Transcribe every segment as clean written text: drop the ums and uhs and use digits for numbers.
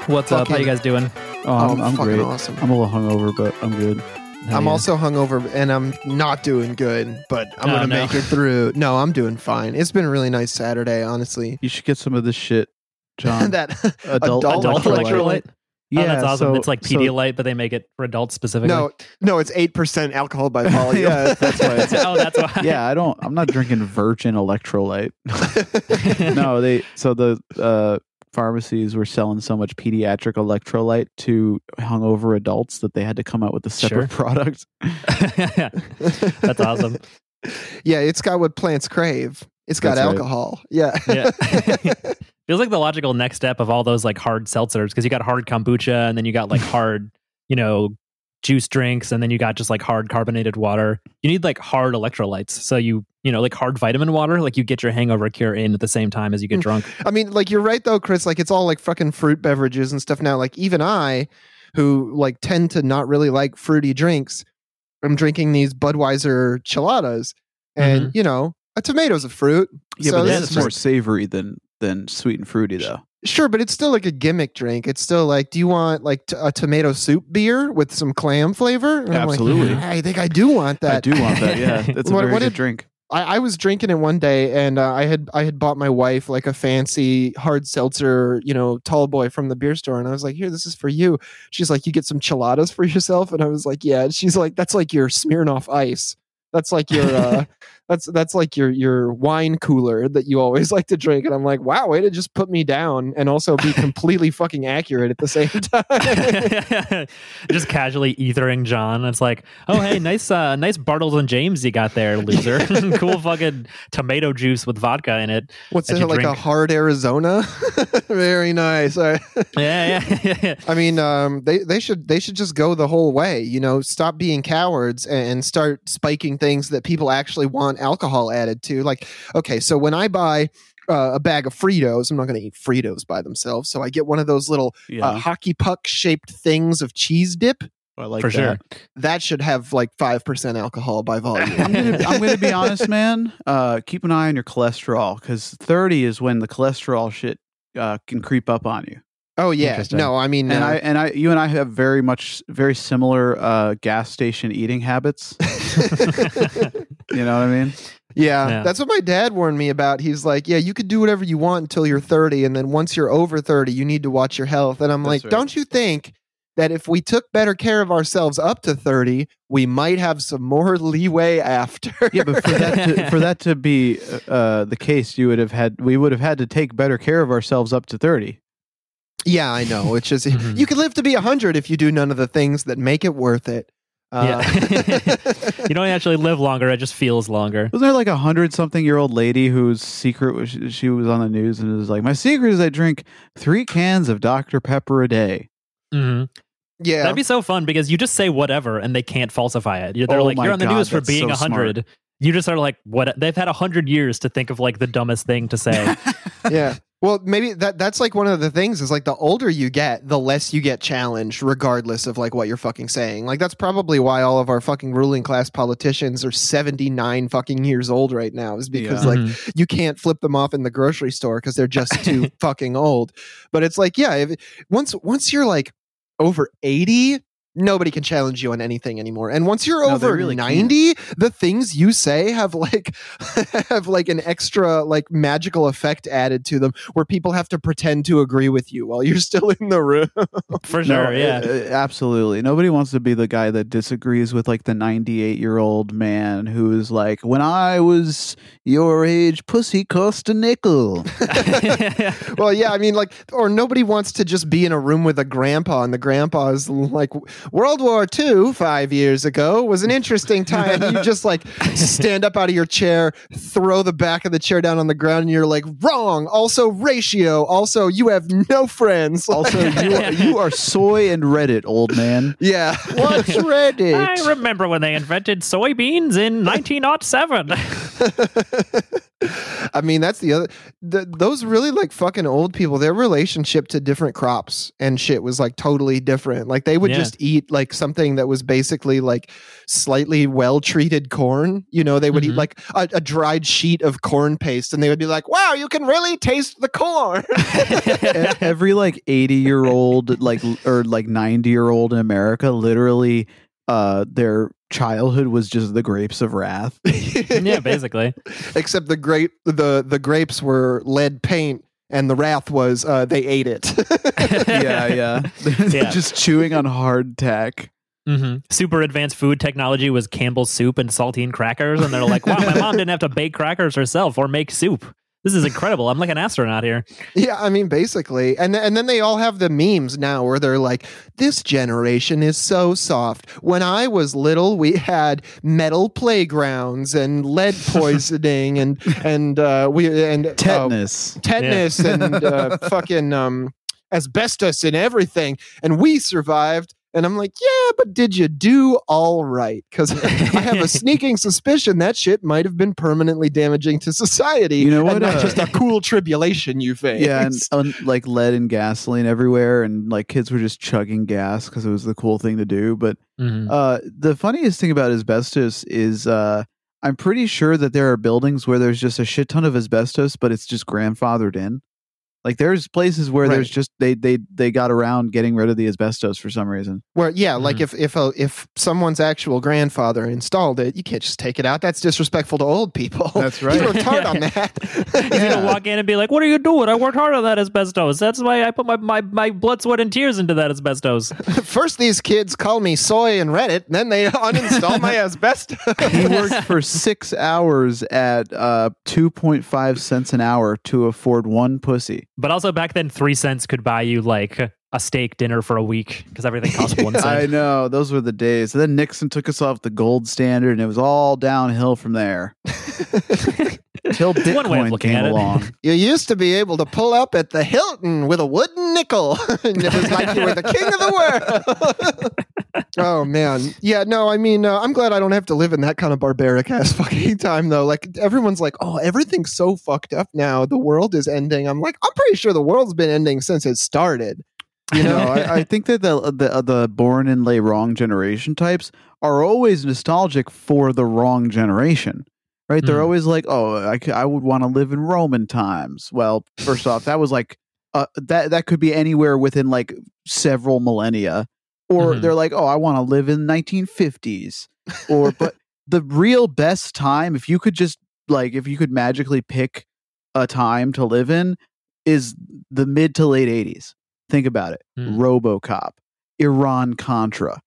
What's up? How you guys doing? I'm fucking great. awesome. I'm a little hungover, but I'm good. I'm also hungover and I'm not doing good, but I'm going to make it through. No, I'm doing fine. It's been a really nice Saturday, honestly. You should get some of this shit, John. That adult electrolyte. Yeah, Oh, that's awesome. so- It's like Pedialyte, but they make it for adults specifically. No, it's 8% alcohol by volume. Yeah, that's why. That's why. Yeah, I'm not drinking virgin electrolyte. No, the pharmacies were selling so much pediatric electrolyte to hungover adults that they had to come out with a separate product. That's awesome. Yeah, it's got what plants crave. It's got That's right. alcohol. Yeah. Yeah. Feels like the logical next step of all those like hard seltzers, because you got hard kombucha and then you got like hard, juice drinks, and then you got just like hard carbonated water. You need like hard electrolytes. So like hard vitamin water, like you get your hangover cure in at the same time as you get drunk. I mean, like you're right though, Chris, like it's all like fucking fruit beverages and stuff now. Like even I, who like tend to not really like fruity drinks, I'm drinking these Budweiser Cheladas and a tomato's a fruit. Yeah, so but this that's is more savory than sweet and fruity, though. Sure, but it's still like a gimmick drink. It's still like, do you want like a tomato soup beer with some clam flavor? And Absolutely. I'm like, I think I do want that. I do want that. Yeah, that's a very good drink. I was drinking it one day, and I had bought my wife like a fancy hard seltzer, tall boy from the beer store, and I was like, "Here, this is for you." She's like, "You get some Cheladas for yourself," and I was like, "Yeah." And she's like, "That's like your Smirnoff Ice. That's like your that's like your wine cooler that you always like to drink." And I'm like, "Wow, way to just put me down and also be completely fucking accurate at the same time." Just casually ethering John. It's like, oh hey, nice Bartles and James you got there, loser. Cool fucking tomato juice with vodka in it. What's it, like a hard Arizona? Very nice. Yeah. I mean, they should just go the whole way. Stop being cowards and start spiking things that people actually want alcohol added to. Like, okay, so when I buy a bag of Fritos, I'm not going to eat Fritos by themselves, so I get one of those little hockey puck shaped things of cheese dip. I like for that. sure. That should have like 5% alcohol by volume. I'm gonna be honest, man. Keep an eye on your cholesterol, because 30 is when the cholesterol shit can creep up on you. Oh yeah, no, I mean, you and I have very similar gas station eating habits. You know what I mean? Yeah, that's what my dad warned me about. He's like, yeah, you could do whatever you want until you're 30, and then once you're over 30, you need to watch your health. And I'm like, don't you think that if we took better care of ourselves up to 30, we might have some more leeway after? Yeah, but for that to be the case, we would have had to take better care of ourselves up to 30. Yeah, I know. It's just you could live to be 100 if you do none of the things that make it worth it. You don't actually live longer. It just feels longer. Wasn't there like 100-something-year-old lady whose secret was she was on the news and it was like, my secret is I drink 3 cans of Dr. Pepper a day. Mm-hmm. Yeah, that'd be so fun because you just say whatever and they can't falsify it. They're like, you're on the news for being 100. Smart. You just are like, what? They've had 100 years to think of like the dumbest thing to say. Yeah. Well, maybe that's like one of the things is like the older you get, the less you get challenged, regardless of like what you're fucking saying. Like that's probably why all of our fucking ruling class politicians are 79 fucking years old right now, is because like you can't flip them off in the grocery store because they're just too fucking old. But it's like, yeah, once you're like over 80, nobody can challenge you on anything anymore. And once you're over really 90, the things you say have like an extra like magical effect added to them where people have to pretend to agree with you while you're still in the room. For sure, absolutely. Nobody wants to be the guy that disagrees with like the 98-year-old man who is like, when I was your age, pussy cost a nickel. Well, yeah, I mean, like, or nobody wants to just be in a room with a grandpa and the grandpa's like, World War II 5 years ago was an interesting time. You just like stand up out of your chair, throw the back of the chair down on the ground, and you're like, wrong. Also, ratio. Also, you have no friends. Also, you are soy and Reddit, old man. Yeah. What's Reddit? I remember when they invented soybeans in 1907. I mean, that's the other. Those really like fucking old people. Their relationship to different crops and shit was like totally different. Like they would just eat like something that was basically like slightly well treated corn. You know, they would eat like a dried sheet of corn paste, and they would be like, "Wow, you can really taste the corn." Every like 80-year-old, like or like 90-year-old in America, literally, their childhood was just the grapes of wrath. Yeah, basically. Except the grapes were lead paint, and the wrath was they ate it. yeah. Just chewing on hardtack. Super advanced food technology was Campbell's soup and saltine crackers, and they're like, "Wow, my mom didn't have to bake crackers herself or make soup. This is incredible. I'm like an astronaut here." Yeah, I mean, basically. And then they all have the memes now where they're like, "This generation is so soft. When I was little, we had metal playgrounds and lead poisoning and tetanus. And fucking asbestos and everything. And we survived." And I'm like, yeah, but did you do all right? Because I have a sneaking suspicion that shit might have been permanently damaging to society. You know what? And not just a cool tribulation you face. Yeah, and like lead and gasoline everywhere, and like kids were just chugging gas because it was the cool thing to do. But the funniest thing about asbestos is I'm pretty sure that there are buildings where there's just a shit ton of asbestos, but it's just grandfathered in. Like there's places where there's just they got around getting rid of the asbestos for some reason. Where like if someone's actual grandfather installed it, you can't just take it out. That's disrespectful to old people. That's right. You worked hard on that. He's gonna walk in and be like, "What are you doing? I worked hard on that asbestos. That's why I put my blood, sweat, and tears into that asbestos." First, these kids call me soy and Reddit, then they uninstall my asbestos. He worked for 6 hours at 2.5 cents an hour to afford one pussy. But also back then, 3 cents could buy you like a steak dinner for a week because everything cost 1 cent. I know. Those were the days. And then Nixon took us off the gold standard, and it was all downhill from there. Until Bitcoin came along. You used to be able to pull up at the Hilton with a wooden nickel. And it was like you were the king of the world. Oh, man. Yeah, no, I mean, I'm glad I don't have to live in that kind of barbaric ass fucking time, though. Like, everyone's like, oh, everything's so fucked up now. The world is ending. I'm like, I'm pretty sure the world's been ending since it started. You know, I think that the born and lay wrong generation types are always nostalgic for the wrong generation. Right? They're always like, oh, I would want to live in Roman times. Well, first off, that was like, that could be anywhere within like several millennia. Or they're like, oh, I want to live in 1950s. But the real best time, if you could magically pick a time to live in, is the mid to late 80s. Think about it. RoboCop, Iran-Contra,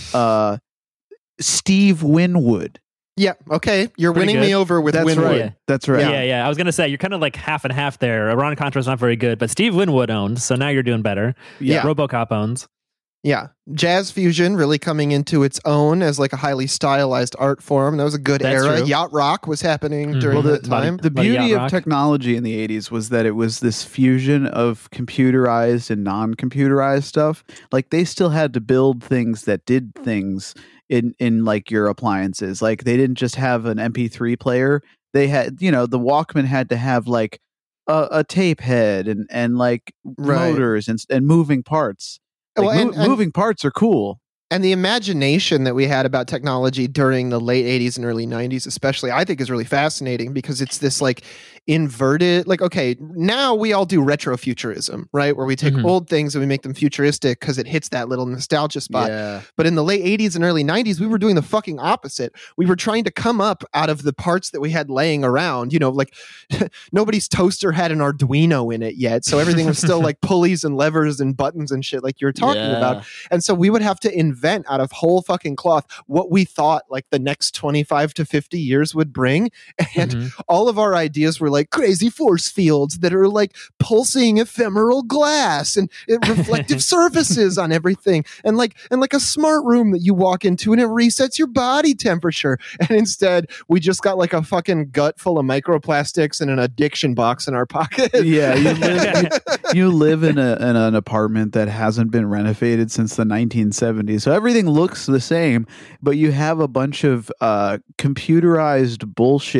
Steve Winwood. Yeah, okay. You're Pretty winning good. me over with Winwood. Right. Yeah. That's right. Yeah. I was gonna say you're kind of like half and half there. Iran-Contra's not very good, but Steve Winwood owns, so now you're doing better. Yeah. RoboCop owns. Yeah. Jazz fusion really coming into its own as like a highly stylized art form. That was a good That's era. true. Yacht rock was happening during that time. The beauty of technology in the 80s was that it was this fusion of computerized and non-computerized stuff. Like they still had to build things that did things in like your appliances. Like they didn't just have an MP3 player. They had, the Walkman had to have like a tape head and like motors and moving parts. Like, moving parts are cool. And the imagination that we had about technology during the late 80s and early 90s, especially, I think is really fascinating because it's this like inverted, like, okay, now we all do retrofuturism, right? Where we take old things and we make them futuristic because it hits that little nostalgia spot. Yeah. But in the late 80s and early 90s, we were doing the fucking opposite. We were trying to come up out of the parts that we had laying around, like nobody's toaster had an Arduino in it yet. So everything was still like pulleys and levers and buttons and shit like you're talking about. And so we would have to invent out of whole fucking cloth what we thought like the next 25 to 50 years would bring. And all of our ideas were like crazy force fields that are like pulsing ephemeral glass and reflective surfaces on everything. And like a smart room that you walk into and it resets your body temperature. And instead we just got like a fucking gut full of microplastics and an addiction box in our pocket. Yeah. You live in an apartment that hasn't been renovated since the 1970s. So everything looks the same, but you have a bunch of computerized bullshit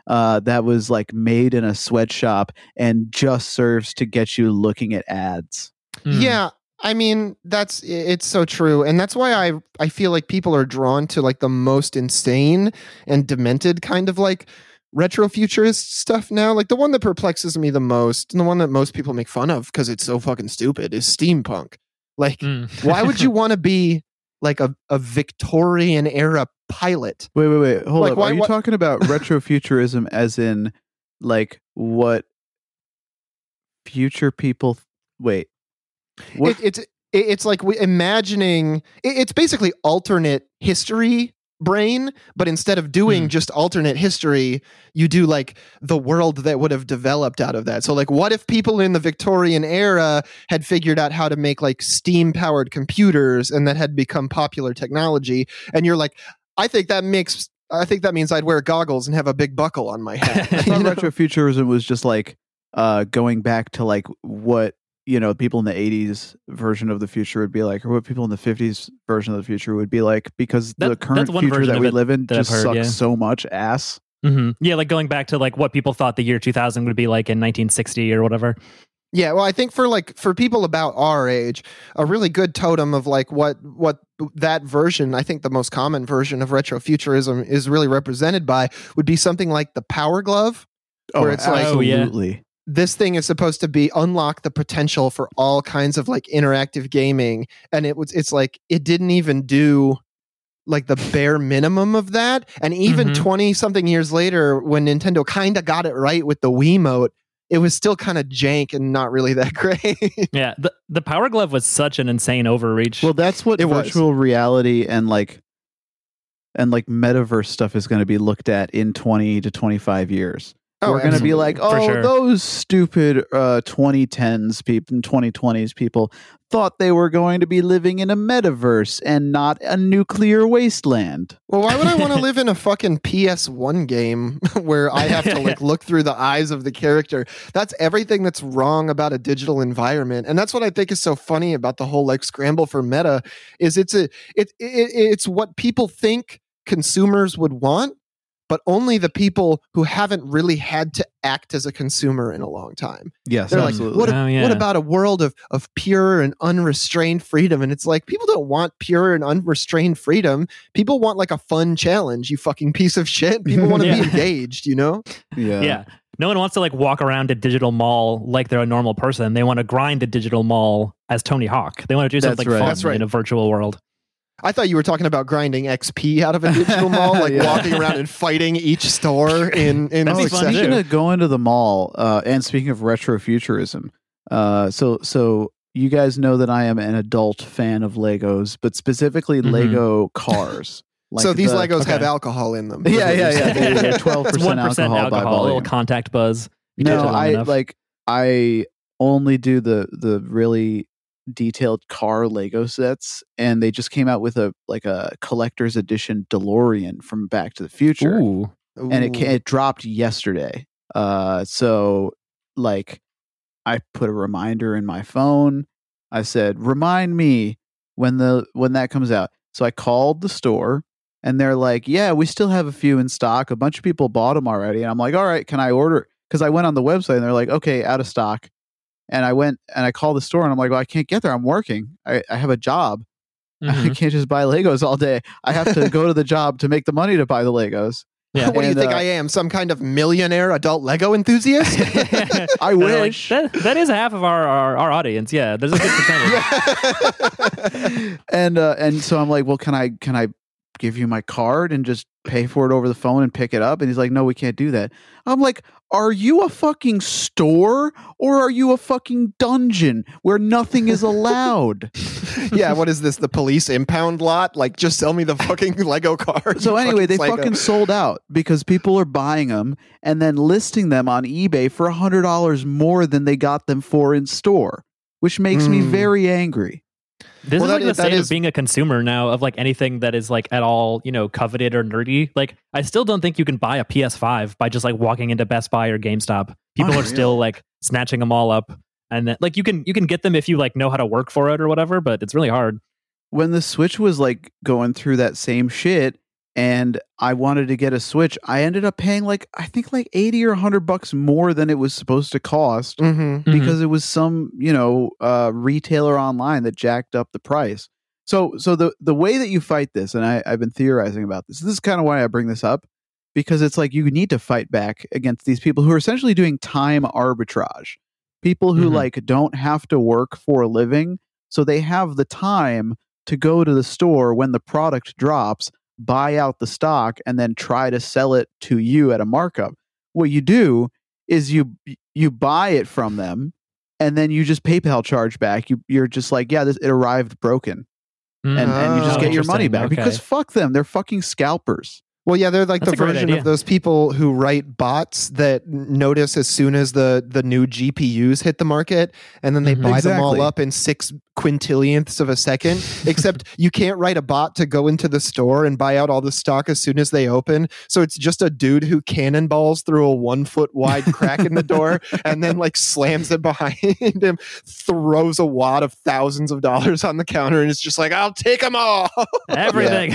that was like made in a sweatshop and just serves to get you looking at ads. Yeah, I mean, it's so true. And that's why I feel like people are drawn to like the most insane and demented kind of like retrofuturist stuff now. Like the one that perplexes me the most and the one that most people make fun of because it's so fucking stupid is steampunk. Like, why would you want to be like a Victorian era pilot? Wait. Hold Like, up. Are you talking about retrofuturism as in like what future people... Wait. What? It's like imagining... It's basically alternate history brain, but instead of doing just alternate history, you do like the world that would have developed out of that. So like, what if people in the Victorian era had figured out how to make like steam powered computers and that had become popular technology? And you're like, I think that means I'd wear goggles and have a big buckle on my head. I thought retrofuturism was just like going back to like what, you know, people in the 80s version of the future would be like, or what people in the 50s version of the future would be like, because the current future that we live in just sucks so much ass. Yeah, like going back to like what people thought the year 2000 would be like in 1960 or whatever. Yeah, well, I think for people about our age, a really good totem of like what that version, I think the most common version of retrofuturism is really represented by would be something like the Power Glove, where it's absolutely. like, this thing is supposed to be unlock the potential for all kinds of like interactive gaming, and it's like it didn't even do like the bare minimum of that. And even 20 something years later, when Nintendo kind of got it right with the Wiimote, it was still kind of jank and not really that great. Yeah, the Power Glove was such an insane overreach. Well, that's what virtual reality and like metaverse stuff is going to be looked at in 20 to 25 years. We're going to be like, those stupid 2010s people and 2020s people thought they were going to be living in a metaverse and not a nuclear wasteland. Well, why would I want to live in a fucking PS1 game where I have to like look through the eyes of the character? That's everything that's wrong about a digital environment. And that's what I think is so funny about the whole like scramble for meta is it's what people think consumers would want, but only the people who haven't really had to act as a consumer in a long time. Yes, they're absolutely. Like, what about a world of pure and unrestrained freedom? And it's like, people don't want pure and unrestrained freedom. People want like a fun challenge, you fucking piece of shit. People want to be engaged, you know? Yeah. No one wants to like walk around a digital mall like they're a normal person. They want to grind a digital mall as Tony Hawk. They want to do something fun in a virtual world. I thought you were talking about grinding XP out of a digital mall, like walking around and fighting each store in Speaking of going to the mall, and speaking of retrofuturism, so you guys know that I am an adult fan of Legos, but specifically Lego cars. Like so these Legos have alcohol in them. Yeah. They're 12% alcohol by volume. A little contact buzz. No, I only do the really detailed car Lego sets, and they just came out with a collector's edition DeLorean from Back to the Future. Ooh. And it dropped yesterday. So like I put a reminder in my phone. I said, remind me when that comes out. So I called the store and they're like, yeah, we still have a few in stock. A bunch of people bought them already. And I'm like, all right, can I order? Because I went on the website and they're like, okay, out of stock. And I went and I called the store and I'm like, well, I can't get there. I'm working. I have a job. I can't just buy Legos all day. I have to go to the job to make the money to buy the Legos. Yeah. What do you think I am? Some kind of millionaire adult Lego enthusiast? I wish. Like, that is half of our audience. Yeah, there's a good percentage. And so I'm like, well, can I give you my card and just pay for it over the phone and pick it up? And he's like, no, we can't do that. I'm like, are you a fucking store or are you a fucking dungeon where nothing is allowed? Yeah, what is this? The police impound lot? Like, just sell me the fucking Lego cards. So anyway, they fucking sold out because people are buying them and then listing them on eBay for $100 more than they got them for in store, which makes me very angry. This is like the state of being a consumer now of like anything that is like at all, coveted or nerdy. Like, I still don't think you can buy a PS5 by just like walking into Best Buy or GameStop. People are still like snatching them all up. And then like you can get them if you like know how to work for it or whatever, but it's really hard. When the Switch was like going through that same shit, and I wanted to get a Switch. I ended up paying I think like $80 or $100 more than it was supposed to cost because it was some retailer online that jacked up the price. So the way that you fight this, and I've been theorizing about this. This is kind of why I bring this up, because it's like you need to fight back against these people who are essentially doing time arbitrage. People who don't have to work for a living, so they have the time to go to the store when the product drops, buy out the stock, and then try to sell it to you at a markup. What you do is you buy it from them, and then you just PayPal charge back. You're just like, yeah, it arrived broken, and you just get your money back because fuck them, they're fucking scalpers. Well, yeah, they're like the version of those people who write bots that notice as soon as the new GPUs hit the market, and then they buy them all up in 6 quintillionths of a second. Except you can't write a bot to go into the store and buy out all the stock as soon as they open. So it's just a dude who cannonballs through a 1 foot wide crack in the door and then slams it behind him, throws a wad of thousands of dollars on the counter, and it's just like, I'll take them all. Everything.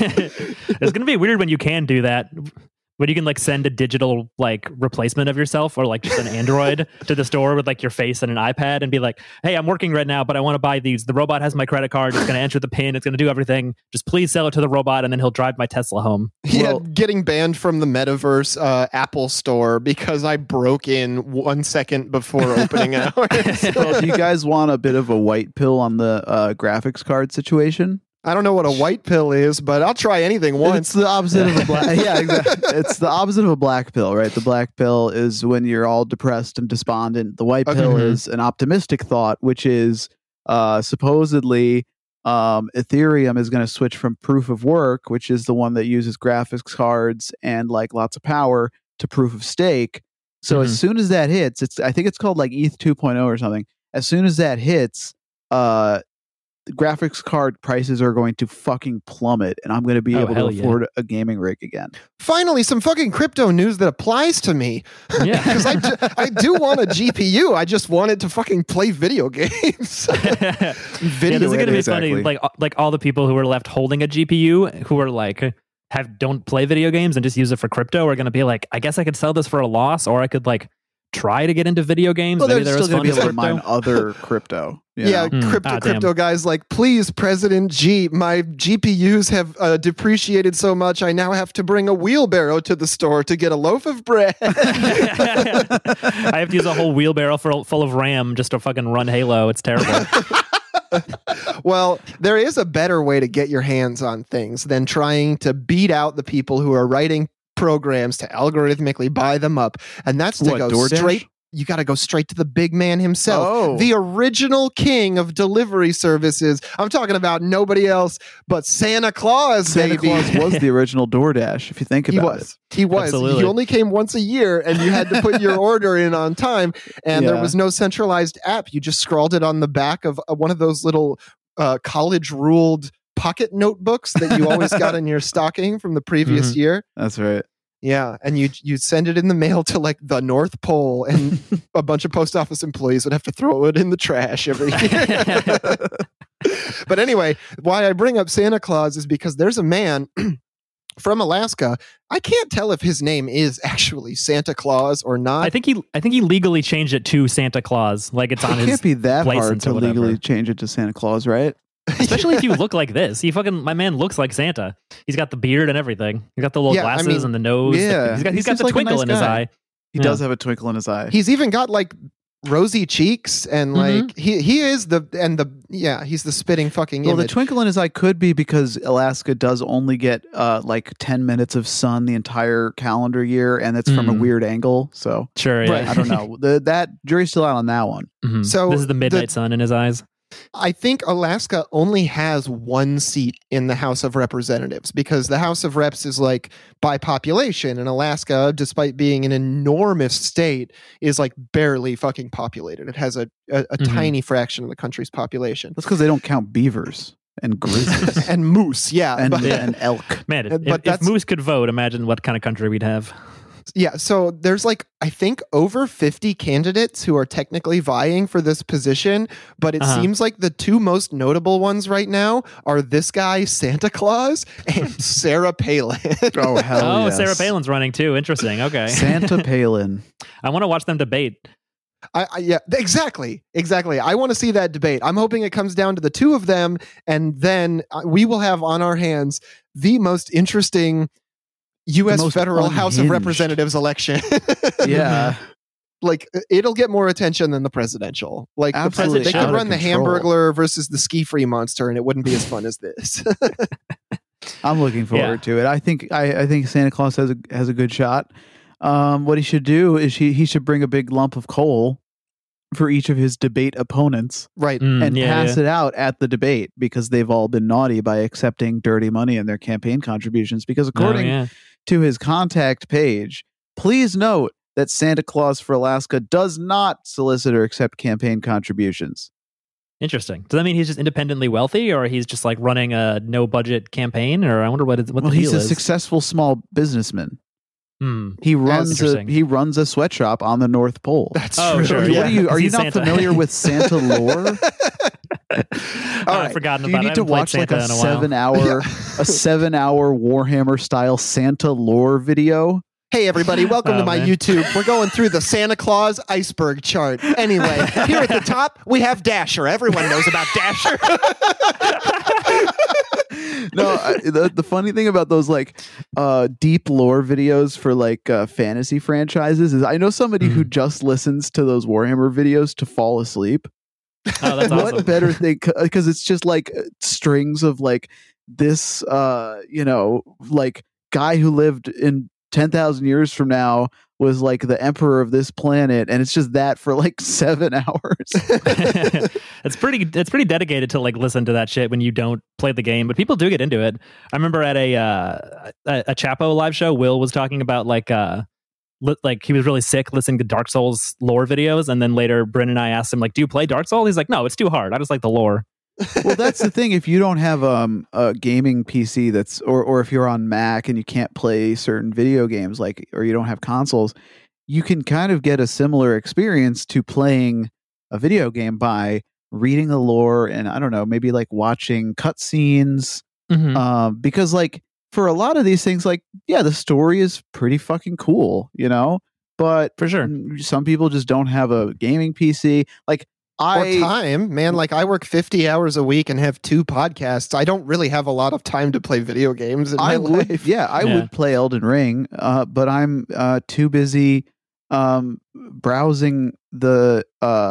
It's going to be weird when you can do that. When you can send a digital replacement of yourself or just an Android to the store with your face and an iPad and be like, hey, I'm working right now, but I want to buy these. The robot has my credit card. It's going to enter the PIN. It's going to do everything. Just please sell it to the robot, and then he'll drive my Tesla home. Yeah, getting banned from the metaverse Apple store because I broke in 1 second before opening hours. Well, do you guys want a bit of a white pill on the graphics card situation? I don't know what a white pill is, but I'll try anything once. It's the opposite of a black. Yeah, exactly. It's the opposite of a black pill, right? The black pill is when you're all depressed and despondent. The white pill is an optimistic thought, which is supposedly Ethereum is going to switch from proof of work, which is the one that uses graphics cards and lots of power, to proof of stake. So as soon as that hits, I think it's called ETH 2.0 or something. As soon as that hits, the graphics card prices are going to fucking plummet, and I'm going to be able to afford a gaming rig again. Finally, some fucking crypto news that applies to me. Yeah, because I do want a GPU. I just want it to fucking play video games. This is going to be funny. Like all the people who are left holding a GPU who are don't play video games and just use it for crypto are going to be like, I guess I could sell this for a loss, or I could try to get into video games. Well, maybe they're still going to be able to mine other crypto. Crypto guys please, President G, my GPUs have depreciated so much, I now have to bring a wheelbarrow to the store to get a loaf of bread. I have to use a whole wheelbarrow full of RAM just to fucking run Halo. It's terrible. Well, there is a better way to get your hands on things than trying to beat out the people who are writing programs to algorithmically buy them up, and that's to go DoorDash? Straight. You got to go straight to the big man himself, the original king of delivery services. I'm talking about nobody else but Santa Claus. Santa Claus was the original DoorDash, if you think about it. He was. Absolutely. He only came once a year, and you had to put your order in on time, and there was no centralized app. You just scrawled it on the back of one of those little college-ruled pocket notebooks that you always got in your stocking from the previous year. That's right. Yeah, and you send it in the mail to the North Pole, and a bunch of post office employees would have to throw it in the trash every year. But anyway, why I bring up Santa Claus is because there's a man from Alaska. I can't tell if his name is actually Santa Claus or not. I think he legally changed it to Santa Claus. It's on his. It can't be that hard to legally change it to Santa Claus, right? Especially if you look like this. My man looks like Santa. He's got the beard and everything. He's got the little glasses and the nose. Yeah. He's got the twinkle in his eye. He does have a twinkle in his eye. He's even got rosy cheeks, and he is he's the spitting fucking image. The twinkle in his eye could be because Alaska does only get 10 minutes of sun the entire calendar year, and it's from a weird angle. So sure, yeah. I don't know. That jury's still out on that one. Mm-hmm. So this is the midnight sun in his eyes. I think Alaska only has one seat in the House of Representatives because the House of Reps is by population, and Alaska, despite being an enormous state, is barely fucking populated. It has a tiny fraction of the country's population. That's because they don't count beavers and grizzlies and moose, and elk. Man, if moose could vote, imagine what kind of country we'd have. Yeah, so there's like, I think over 50 candidates who are technically vying for this position, but it seems like the two most notable ones right now are this guy, Santa Claus, and Sarah Palin. Oh, hell yes. Sarah Palin's running too. Interesting. Okay. Santa Palin. I want to watch them debate. Yeah, exactly. I want to see that debate. I'm hoping it comes down to the two of them, and then we will have on our hands the most interesting U.S. federal House of Representatives election. Yeah. Like, it'll get more attention than the presidential. Like, Absolutely. they could run the Control. Hamburglar versus the ski-free monster, and it wouldn't be as fun as this. I'm looking forward to it. I think Santa Claus has a good shot. What he should do is he should bring a big lump of coal for each of his debate opponents, Right. and pass it out at the debate, because they've all been naughty by accepting dirty money in their campaign contributions. Because according to his contact page, please note that Santa Claus for Alaska does not solicit or accept campaign contributions. Interesting. Does that mean he's just independently wealthy, or he's just like running a no budget campaign? Or I wonder what the deal is. He's a successful small businessman. He runs a sweatshop on the North Pole. That's true. Sure. What are you not familiar with Santa lore? I've forgotten about it. You need to watch like a 7-hour Warhammer style Santa lore video. Hey everybody, welcome to my YouTube. We're going through the Santa Claus iceberg chart. Anyway, here at the top, we have Dasher. Everyone knows about Dasher. No, the funny thing about those like deep lore videos for like fantasy franchises is I know somebody who just listens to those Warhammer videos to fall asleep. Oh, that's awesome. What better thing? Because it's just like strings of like this, like guy who lived in 10,000 years from now was like the emperor of this planet, and it's just that for like 7 hours. It's pretty dedicated to like listen to that shit when you don't play the game, but people do get into it. I remember at a Chapo live show, Will was talking about like he was really sick listening to Dark Souls lore videos, and then later Bryn and I asked him like, do you play Dark Souls? He's like, no, it's too hard. I just like the lore. Well, that's the thing. If you don't have a gaming PC that's, or if you're on Mac and you can't play certain video games, like, or you don't have consoles, you can kind of get a similar experience to playing a video game by reading the lore and, I don't know, maybe like watching cutscenes. Because like for a lot of these things, like, yeah, the story is pretty fucking cool, you know, but for sure, some people just don't have a gaming PC. Like, or time, man. Like, I work 50 hours a week and have 2 podcasts. I don't really have a lot of time to play video games in my life. I would play Elden Ring, but I'm too busy browsing the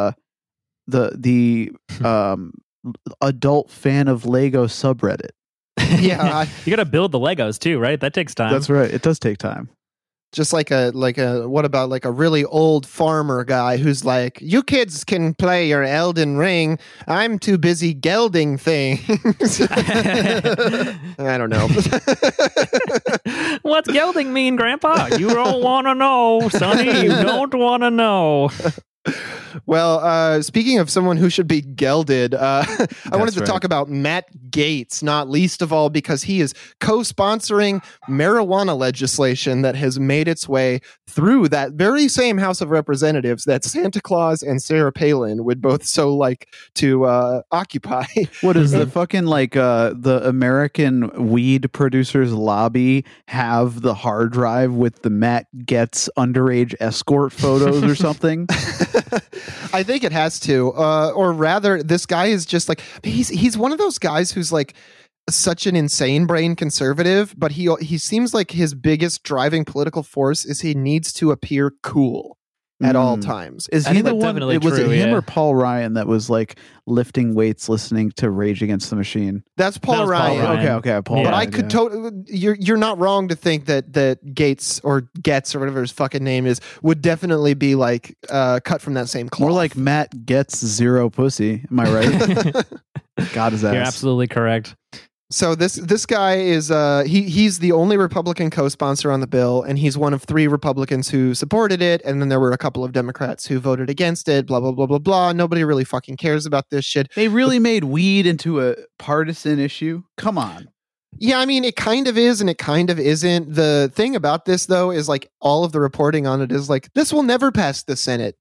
adult fan of Lego subreddit. Yeah, you got to build the Legos too, right? That takes time. That's right. It does take time. Just like a what about like a really old farmer guy who's like, you kids can play your Elden Ring. I'm too busy gelding things. I don't know. What's gelding mean, Grandpa? You don't want to know, Sonny. You don't want to know. Well, speaking of someone who should be gelded, I wanted to talk about Matt Gaetz, not least of all because he is co-sponsoring marijuana legislation that has made its way through that very same House of Representatives that Santa Claus and Sarah Palin would both so like to occupy. What is the fucking like the American weed producers lobby have the hard drive with the Matt Gaetz underage escort photos or something? I think it has to, or rather, this guy is just like he's one of those guys who's like such an insane brain conservative, but he seems like his biggest driving political force is he needs to appear cool at all times. Is he the one? Was it him or Paul Ryan that was like lifting weights, listening to Rage Against the Machine? That's Paul Ryan. Okay, Paul. But Ryan, I could totally. You're not wrong to think that Gaetz or Getz or whatever his fucking name is would definitely be like cut from that same cloth. More like Matt gets zero pussy. Am I right? God is ass. You're absolutely correct. So this guy is he's the only Republican co-sponsor on the bill, and he's one of 3 Republicans who supported it, and then there were a couple of Democrats who voted against it. Blah blah blah blah blah. Nobody really fucking cares about this shit. They really made weed into a partisan issue. Come on. Yeah, I mean, it kind of is and it kind of isn't. The thing about this, though, is like all of the reporting on it is like, this will never pass the Senate.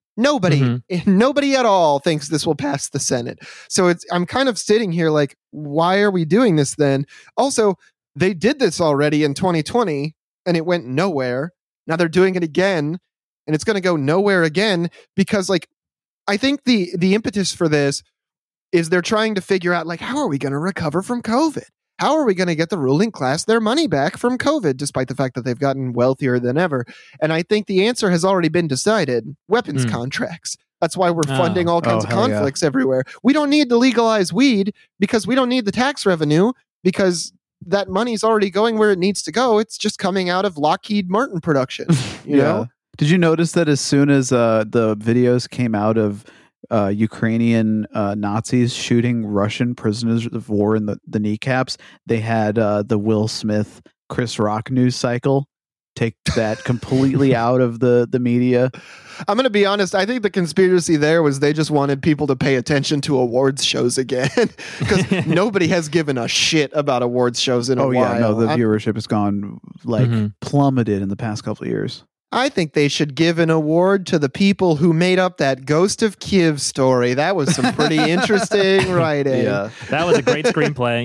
Nobody at all thinks this will pass the Senate. So I'm kind of sitting here like, why are we doing this then? Also, they did this already in 2020 and it went nowhere. Now they're doing it again and it's going to go nowhere again because, like, I think the impetus for this is they're trying to figure out, like, how are we going to recover from COVID? How are we going to get the ruling class their money back from COVID, despite the fact that they've gotten wealthier than ever? And I think the answer has already been decided. Weapons contracts. That's why we're funding all kinds of conflicts everywhere. We don't need to legalize weed because we don't need the tax revenue because that money's already going where it needs to go. It's just coming out of Lockheed Martin production. You know? Did you notice that as soon as the videos came out of Ukrainian Nazis shooting Russian prisoners of war in the kneecaps, they had the Will Smith, Chris Rock news cycle take that completely out of the media? I'm going to be honest. I think the conspiracy there was they just wanted people to pay attention to awards shows again because nobody has given a shit about awards shows in a while. Yeah, no, the viewership has gone like plummeted in the past couple of years. I think they should give an award to the people who made up that Ghost of Kiev story. That was some pretty interesting writing. Yeah, that was a great screenplay.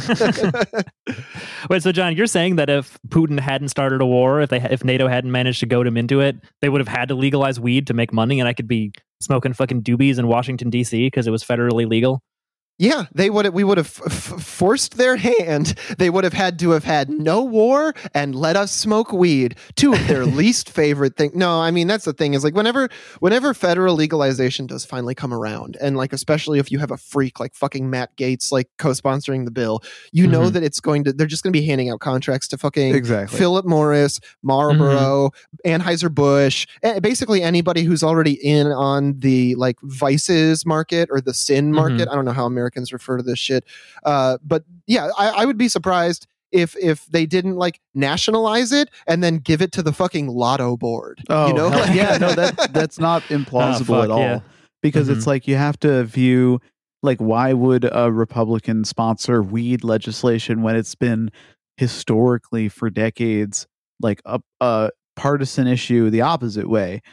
Yeah. Wait, so John, you're saying that if Putin hadn't started a war, if NATO hadn't managed to goad him into it, they would have had to legalize weed to make money, and I could be smoking fucking doobies in Washington D.C. because it was federally legal? Yeah, we would have forced their hand. They would have had to have had no war and let us smoke weed. Two of their least favorite things. No, I mean, that's the thing is like whenever federal legalization does finally come around, and like especially if you have a freak like fucking Matt Gaetz like co-sponsoring the bill, you know that they're just going to be handing out contracts to fucking Philip Morris, Marlboro, Anheuser-Busch, basically anybody who's already in on the like vices market or the sin market. I don't know how Americans refer to this shit. But yeah, I would be surprised if they didn't like nationalize it and then give it to the fucking lotto board. Oh, you know? That's not implausible at all. Because it's like you have to view like why would a Republican sponsor weed legislation when it's been historically for decades like a partisan issue the opposite way?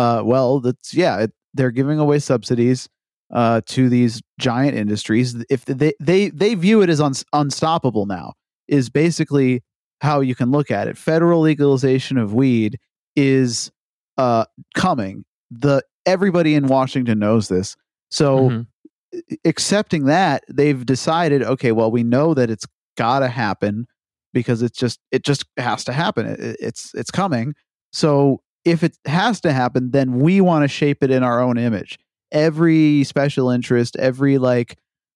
They're giving away subsidies to these giant industries. If they view it as unstoppable now, is basically how you can look at it. Federal legalization of weed is coming. Everybody in Washington knows this. So accepting that, they've decided, okay, well, we know that it's got to happen because it just has to happen. It's coming. So if it has to happen, then we want to shape it in our own image. Every special interest, every like,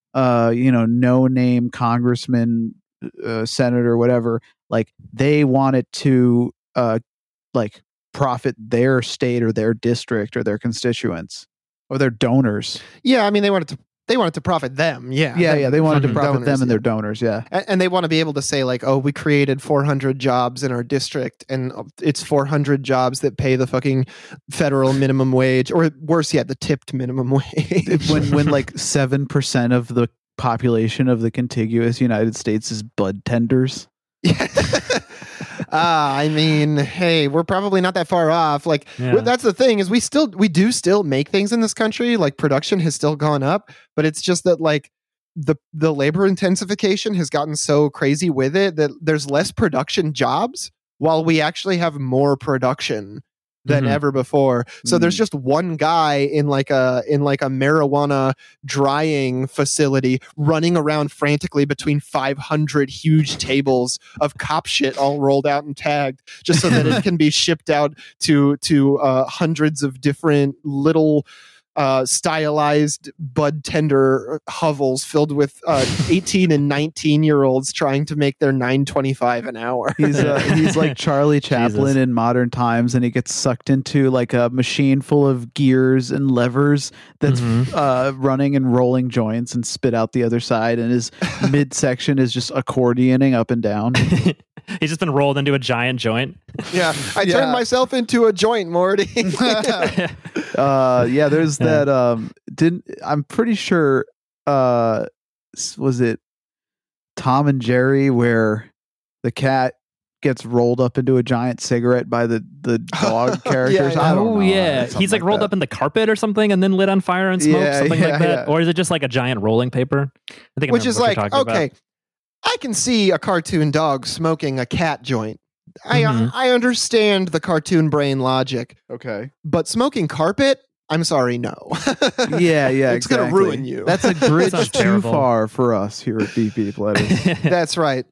no name congressman, senator, whatever, like they want it to, like profit their state or their district or their constituents or their donors. Yeah. I mean, they want it to profit them. Yeah. Yeah. They wanted to profit them and their donors. Yeah. And they want to be able to say like, oh, we created 400 jobs in our district and it's 400 jobs that pay the fucking federal minimum wage, or worse yet, the tipped minimum wage. when like 7% of the population of the contiguous United States is bud tenders. Yeah. I mean, hey, we're probably not that far off. Like, that's the thing is we do still make things in this country. Like production has still gone up, but it's just that like the labor intensification has gotten so crazy with it that there's less production jobs while we actually have more production than ever before. So there's just one guy in like a marijuana drying facility running around frantically between 500 huge tables of cop shit all rolled out and tagged just so that it can be shipped out to hundreds of different little stylized bud tender hovels filled with 18 and 19-year-olds trying to make their $9.25 an hour. He's like Charlie Chaplin in modern times, and he gets sucked into like a machine full of gears and levers that's running and rolling joints and spit out the other side, and his midsection is just accordioning up and down. He's just been rolled into a giant joint. Yeah, I turned myself into a joint, Morty. There's that. I'm pretty sure. Was it Tom and Jerry where the cat gets rolled up into a giant cigarette by the dog characters? yeah. I don't know. Yeah. Something He's like rolled that. up in the carpet or something and then lit on fire and smoked, Yeah, something like yeah, that. yeah. Or is it just like a giant rolling paper? I think I Which remember is what like, you're talking okay, about. I can see a cartoon dog smoking a cat joint. Mhm. I understand the cartoon brain logic, Okay. but smoking carpet, I'm sorry, no. Yeah, It's going to exactly. ruin you. That's a bridge Sounds too terrible. far for us here at BP Letters. That's right.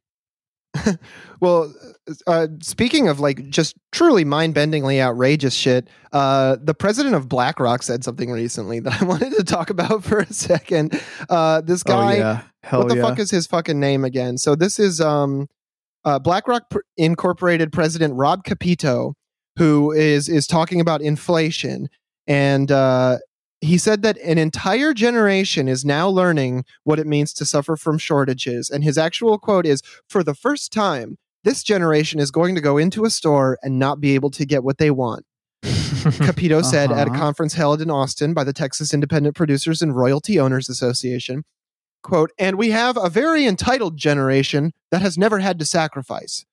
Well, speaking of like just truly mind-bendingly outrageous shit, the president of BlackRock said something recently that I wanted to talk about for a second. This guy, Oh, yeah. Hell what the yeah. fuck is his fucking name again? So this is BlackRock Incorporated president Rob Capito, who is talking about inflation, and he said that an entire generation is now learning what it means to suffer from shortages. And his actual quote is, "For the first time, this generation is going to go into a store and not be able to get what they want." Capito said at a Uh-huh. conference held in Austin by the Texas Independent Producers and Royalty Owners Association, quote, "And we have a very entitled generation that has never had to sacrifice."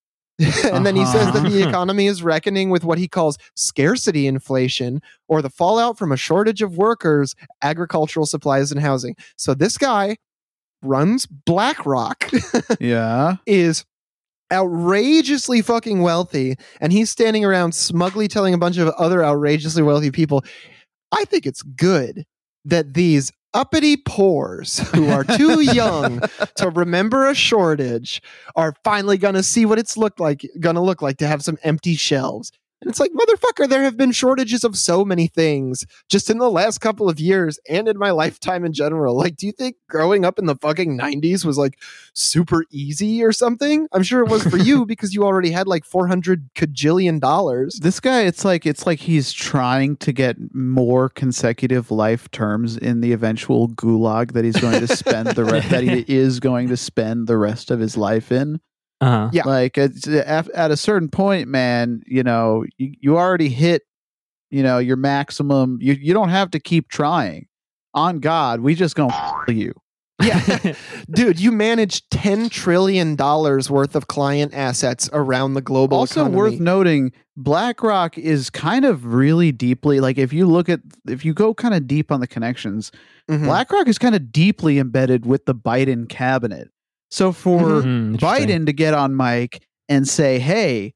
And then he says that the economy is reckoning with what he calls scarcity inflation, or the fallout from a shortage of workers, agricultural supplies, and housing. So this guy runs BlackRock, Yeah. is outrageously fucking wealthy, and he's standing around smugly telling a bunch of other outrageously wealthy people, I think it's good that these uppity poors who are too young to remember a shortage are finally gonna see what it's gonna look like to have some empty shelves. And it's like, motherfucker, there have been shortages of so many things just in the last couple of years and in my lifetime in general. Like, do you think growing up in the fucking 90s was like super easy or something? I'm sure it was for you because you already had like $400 kajillion. This guy, it's like he's trying to get more consecutive life terms in the eventual gulag that he's going to spend that he is going to spend the rest of his life in. Uh-huh. Yeah. Like at a certain point, man, you already hit, your maximum. You don't have to keep trying. On God, we just gonna you. Yeah. Dude, you manage $10 trillion worth of client assets around the global Also economy. worth noting, BlackRock is kind of really deeply, like if you go kind of deep on the connections, Mhm. BlackRock is kind of deeply embedded with the Biden cabinet. So for Interesting. Biden to get on mic and say, hey,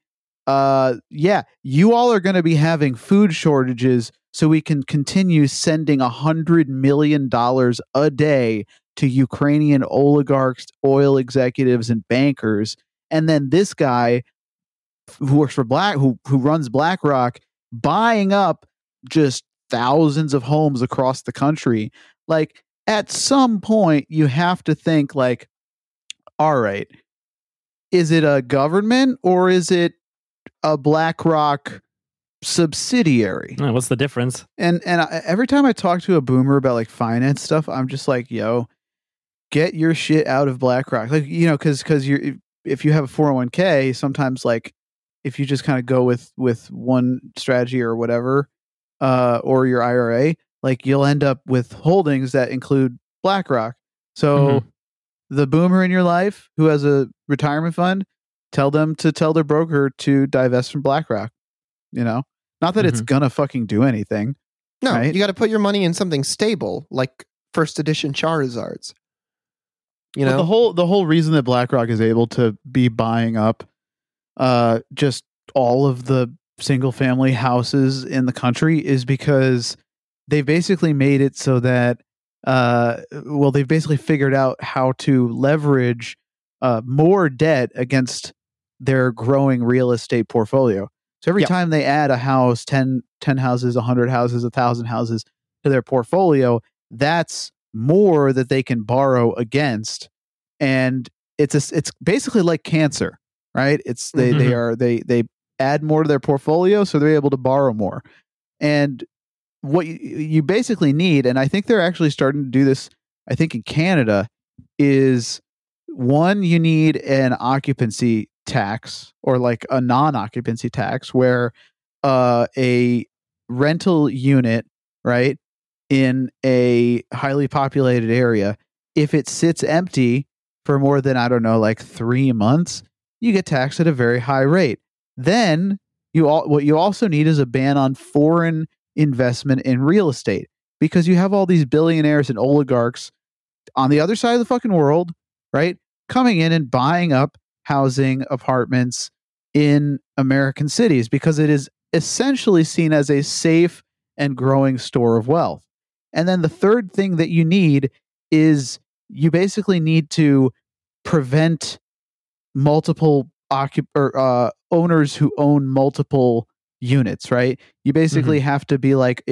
you all are going to be having food shortages, so we can continue sending $100 million a day to Ukrainian oligarchs, oil executives, and bankers. And then this guy who works for who runs BlackRock, buying up just thousands of homes across the country. Like, at some point, you have to think like, all right, is it a government or is it a BlackRock subsidiary? What's the difference? And every time I talk to a boomer about like finance stuff, I'm just like, yo, get your shit out of BlackRock. Like, because if you have a 401k, sometimes like if you just kind of go with one strategy or whatever, or your IRA, like you'll end up with holdings that include BlackRock. So the boomer in your life who has a retirement fund, tell them to tell their broker to divest from BlackRock. Not that it's gonna fucking do anything. No, right? you got to put your money in something stable, like first edition Charizards. But the whole reason that BlackRock is able to be buying up just all of the single family houses in the country is because they've basically made it so that they've basically figured out how to leverage more debt against their growing real estate portfolio. So every time they add a house, 10 houses, 100 houses, 1,000 houses to their portfolio, that's more that they can borrow against. And it's basically like cancer, right? It's they add more to their portfolio, so they're able to borrow more. And what you basically need, and I think they're actually starting to do this, I think in Canada, is one, you need an occupancy tax or like a non-occupancy tax where a rental unit, right, in a highly populated area, if it sits empty for more than, I don't know, like 3 months, you get taxed at a very high rate. Then what you also need is a ban on foreign investment in real estate, because you have all these billionaires and oligarchs on the other side of the fucking world, right? Coming in and buying up housing, apartments in American cities, because it is essentially seen as a safe and growing store of wealth. And then the third thing that you need is you basically need to prevent multiple owners who own multiple units, right? You basically have to be like,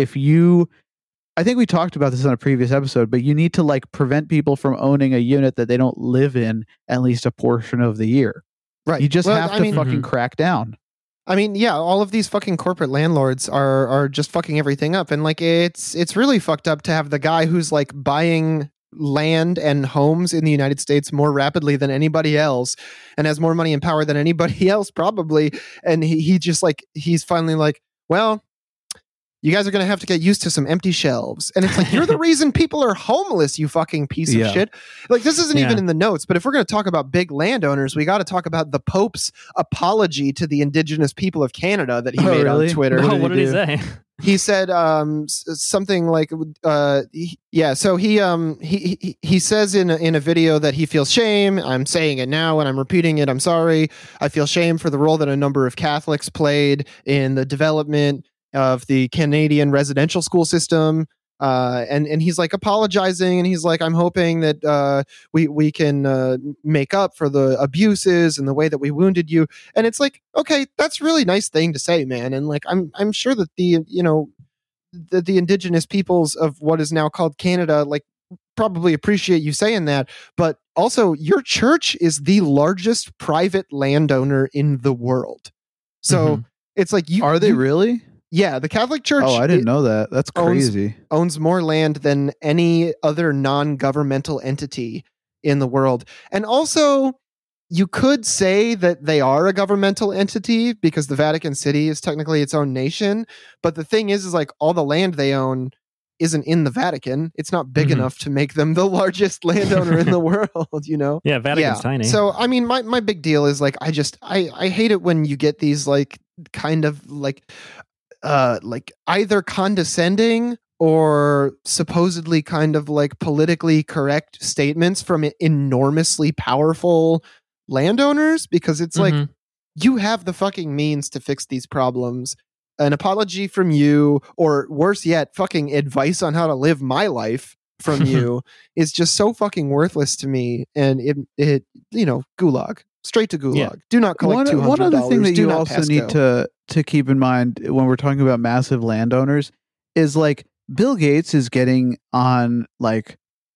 I think we talked about this on a previous episode, but you need to like prevent people from owning a unit that they don't live in at least a portion of the year. Right. You just have to fucking crack down. I mean, yeah, all of these fucking corporate landlords are just fucking everything up. And like, it's really fucked up to have the guy who's like buying land and homes in the United States more rapidly than anybody else and has more money and power than anybody else probably. And he's finally like, well, you guys are going to have to get used to some empty shelves. And it's like, you're the reason people are homeless, you fucking piece of shit. Like, this isn't even in the notes, but if we're going to talk about big landowners, we got to talk about the Pope's apology to the indigenous people of Canada that he made on Twitter. No, what did he say? He said something like, so he says in a video that he feels shame. I'm saying it now and I'm repeating it. I'm sorry. I feel shame for the role that a number of Catholics played in the development of the Canadian residential school system. And he's like apologizing, and he's like, I'm hoping that we can make up for the abuses and the way that we wounded you. And it's like, okay, that's a really nice thing to say, man. And like, I'm sure that the indigenous peoples of what is now called Canada, like, probably appreciate you saying that. But also, your church is the largest private landowner in the world. So it's like, are they really? Yeah, the Catholic Church. Oh, I didn't know that. That's crazy. Owns more land than any other non-governmental entity in the world. And also, you could say that they are a governmental entity because the Vatican City is technically its own nation. But the thing is like all the land they own isn't in the Vatican. It's not big enough to make them the largest landowner in the world, you know? Yeah, Vatican's tiny. So, I mean, my big deal is like, I hate it when you get these like kind of like either condescending or supposedly kind of like politically correct statements from enormously powerful landowners, because it's like, you have the fucking means to fix these problems. An apology from you, or worse yet, fucking advice on how to live my life from you is just so fucking worthless to me. And it gulag. Straight to gulag. Yeah. Do not collect $200. One other thing that you also need to keep in mind when we're talking about massive landowners is like Bill Gates is getting on like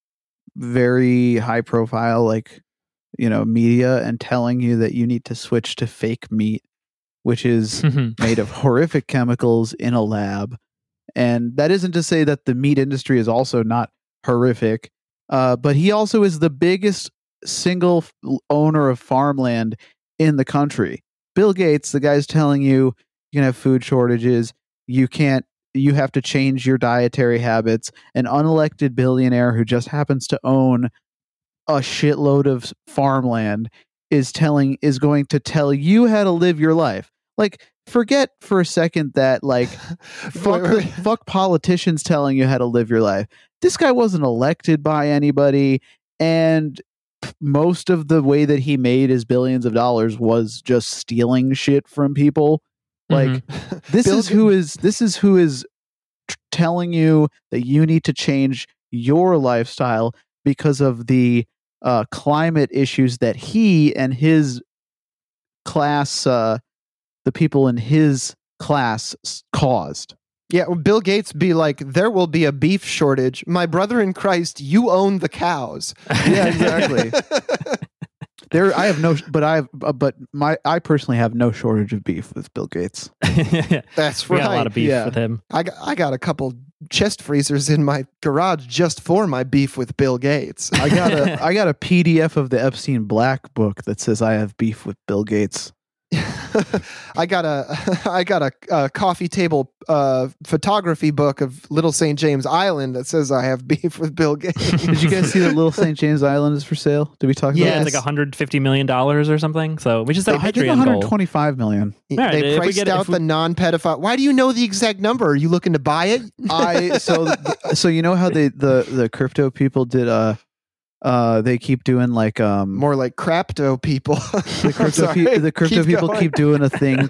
very high profile media and telling you that you need to switch to fake meat, which is made of horrific chemicals in a lab. And that isn't to say that the meat industry is also not horrific, but he also is the biggest single owner of farmland in the country. Bill Gates, the guy's telling you can have food shortages, you have to change your dietary habits. An unelected billionaire who just happens to own a shitload of farmland is going to tell you how to live your life. Like, forget for a second that like fuck politicians telling you how to live your life. This guy wasn't elected by anybody, and most of the way that he made his billions of dollars was just stealing shit from people. Like this is who is telling you that you need to change your lifestyle because of the climate issues that he and his class, the people in his class, caused. Yeah, well, Bill Gates be like, there will be a beef shortage. My brother in Christ, you own the cows. Yeah, exactly. I personally have no shortage of beef with Bill Gates. That's right. We got a lot of beef with him. I got a couple chest freezers in my garage just for my beef with Bill Gates. I got a PDF of the Epstein Black book that says I have beef with Bill Gates. I got a coffee table photography book of Little St. James Island that says I have beef with Bill Gates. Did you guys see that Little St. James Island is for sale? Did we talk about Yeah, that? it's like $150 million or something. So we just had a I think Patreon goal. 125 million. Right, They if we priced get- out if we- the non-pedophile. Why do you know the exact number? Are you looking to buy it? So you know how the crypto people did they keep doing like More like crapto people. the crypto people keep doing a thing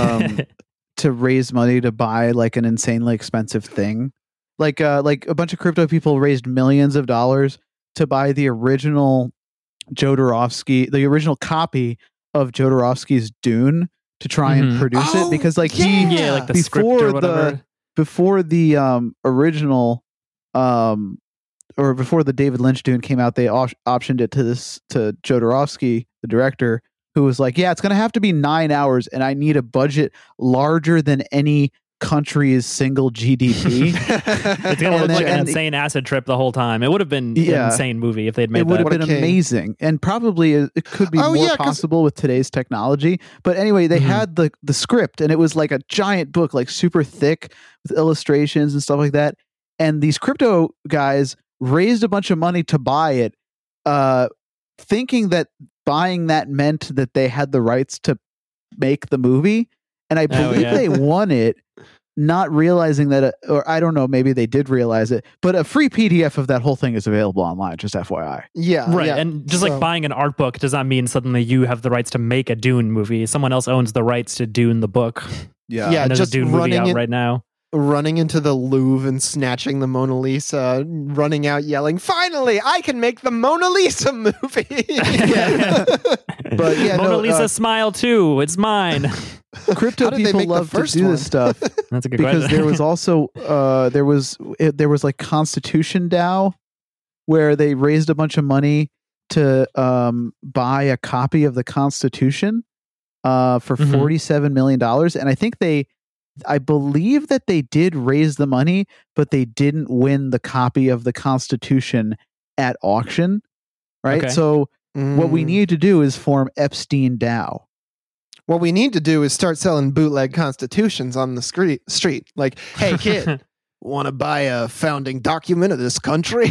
to raise money to buy like an insanely expensive thing. Like a bunch of crypto people raised millions of dollars to buy the original the original copy of Jodorowsky's Dune to try and produce it because like yeah, like the script or whatever. before the original or before the David Lynch Dune came out, they optioned it to Jodorowsky, the director, who was like, yeah, it's going to have to be 9 hours and I need a budget larger than any country's single GDP. It's going to look like an insane acid trip the whole time. It would have been an insane movie if they'd made it would that. have been amazing. And probably it could be more possible with today's technology. But anyway, they had the script and it was like a giant book, like super thick with illustrations and stuff like that. And these crypto guys raised a bunch of money to buy it, thinking that buying that meant that they had the rights to make the movie. And I believe they won it, not realizing that, or I don't know, maybe they did realize it, but a free PDF of that whole thing is available online, just FYI. Yeah. Right. Yeah. And just like buying an art book does not mean suddenly you have the rights to make a Dune movie. Someone else owns the rights to Dune the book. Yeah. And there's Just a Dune movie out right now. Running into the Louvre and snatching the Mona Lisa, running out yelling, finally, I can make the Mona Lisa movie. But yeah, Mona Lisa smile too. It's mine. Crypto people love to do this stuff. That's a good because question. there was also there was like Constitution DAO where they raised a bunch of money to buy a copy of the Constitution for $47 million. And I believe that they did raise the money, but they didn't win the copy of the Constitution at auction. Right. Okay. So what we need to do is form Epstein DAO. What we need to do is start selling bootleg constitutions on the street. Like, hey, kid, want to buy a founding document of this country?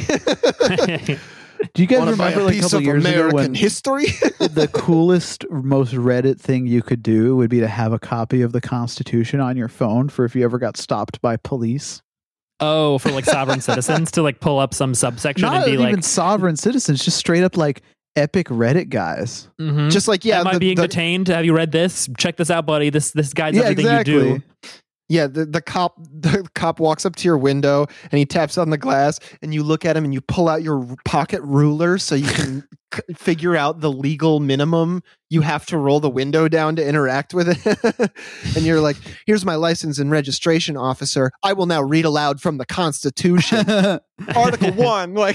Do you guys remember like a couple years ago when history? the coolest, most Reddit thing you could do would be to have a copy of the Constitution on your phone for if you ever got stopped by police? Oh, for like sovereign citizens to like pull up some subsection Not and be even like sovereign citizens, just straight up like epic Reddit guys. Just like, yeah. Am I being detained? Have you read this? Check this out, buddy. This guides everything you do. Yeah, the cop walks up to your window and he taps on the glass and you look at him and you pull out your pocket ruler so you can figure out the legal minimum you have to roll the window down to interact with it. And you're like, here's my license and registration, officer. I will now read aloud from the Constitution. Article 1. Like,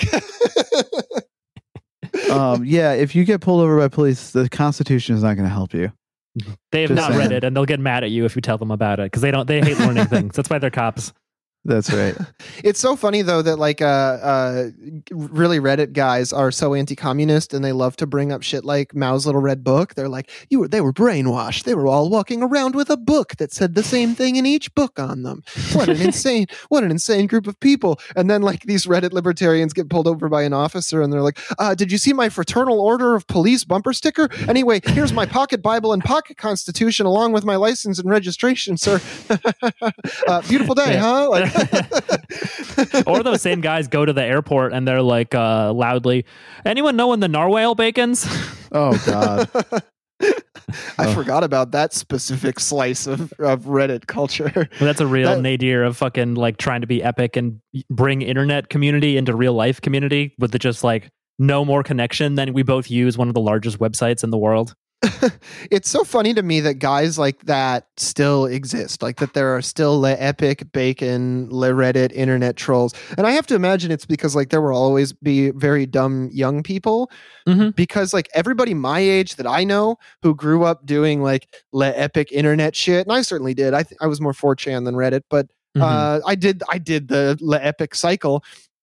yeah, if you get pulled over by police, the Constitution is not going to help you. They have not read it, and they'll get mad at you if you tell them about it because they hate learning things. That's why they're cops. That's right. It's so funny though that like really Reddit guys are so anti-communist and they love to bring up shit like Mao's Little Red Book. They're like, they were brainwashed. They were all walking around with a book that said the same thing in each book on them. What an insane group of people. And then like these Reddit libertarians get pulled over by an officer and they're like, did you see my Fraternal Order of Police bumper sticker? Anyway, here's my pocket Bible and pocket Constitution along with my license and registration, sir. Beautiful day, huh? Like, or those same guys go to the airport and they're like loudly, anyone know when the narwhal bacons? Oh God. I forgot about that specific slice of Reddit culture. Well, that's a real nadir of fucking like trying to be epic and bring internet community into real life community with the just like no more connection than we both use one of the largest websites in the world. It's so funny to me that guys like that still exist, like that there are still Le Epic, Bacon, Le Reddit, internet trolls. And I have to imagine it's because like there will always be very dumb young people because like everybody my age that I know who grew up doing like Le Epic internet shit, and I certainly did. I was more 4chan than Reddit, but I did the Le Epic cycle.